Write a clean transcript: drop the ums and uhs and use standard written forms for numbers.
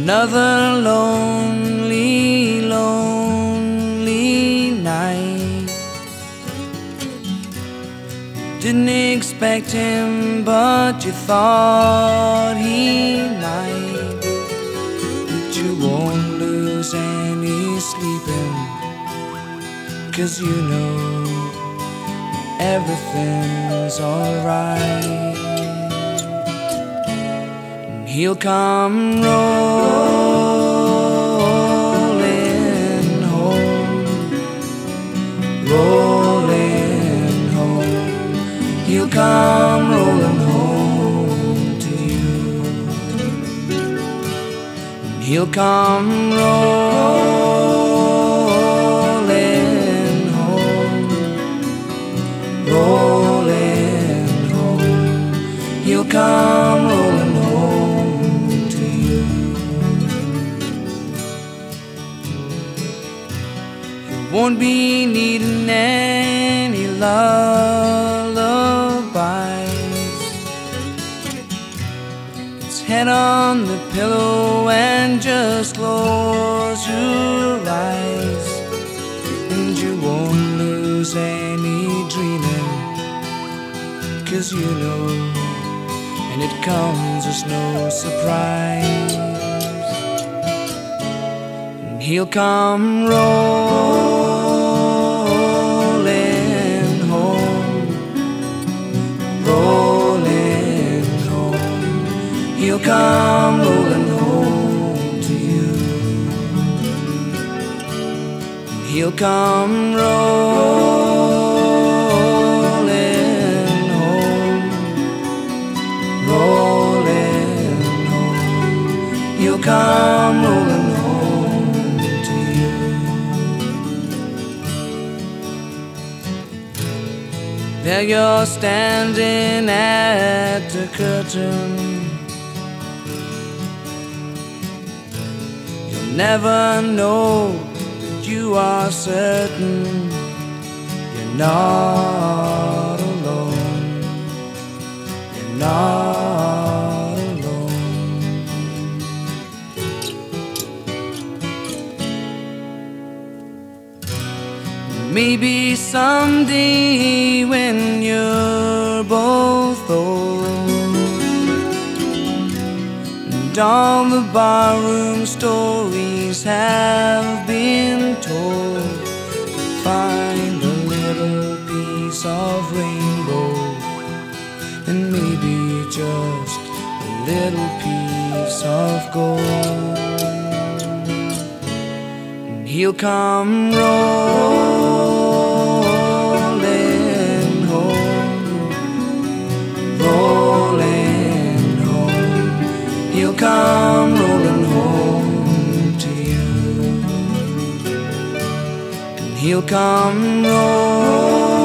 Another lonely, lonely night. Didn't expect him, but you thought he might. But you won't lose any sleeping, 'cause you know everything's alright. And he'll come rolling home, rolling home. He'll come rolling home to you. And he'll come rolling home, rolling home. He'll come rolling home to you. You won't be needing any lullabies. It's head on the pillow and just close your eyes. And you won't lose any dreaming, 'cause you know, and it comes as no surprise. And he'll come rolling home, rolling home. He'll come rolling home to you. And he'll come rolling home, rolling home. He'll come rolling home to you. There you're standing at the curtain. You'll never know, but you are certain you're not alone. You're not alone. Maybe someday when you're both old, and all the barroom stories have been told, find a little piece of rainbow, and maybe just a little piece of gold. And he'll come rolling home, rolling home. He'll come rolling home to you. And he'll come rolling